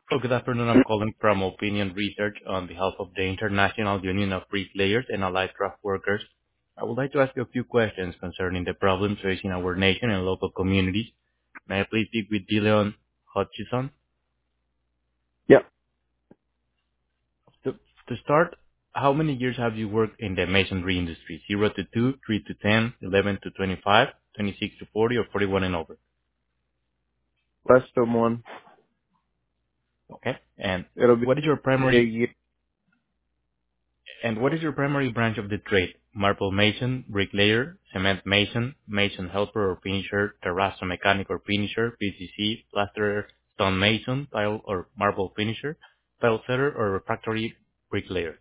Good afternoon. I'm calling from Opinion Research on behalf of the International Union of Bricklayers and Allied Craft Workers. I would like to ask you a few questions concerning the problems facing our nation and local communities. May I please speak with Dileon Hutchison? Yeah. To start, how many years have you worked in the masonry industry? 0 to 2, 3 to 10, 11 to 25, 26 to 40, or 41 and over? Less than one. Okay. And It'll be what is your a primary year. And what is your primary branch of the trade? Marble mason, bricklayer, cement mason, mason helper or finisher, terrazzo mechanic or finisher, PCC, plasterer, stone mason, tile or marble finisher, tile setter or refractory bricklayer.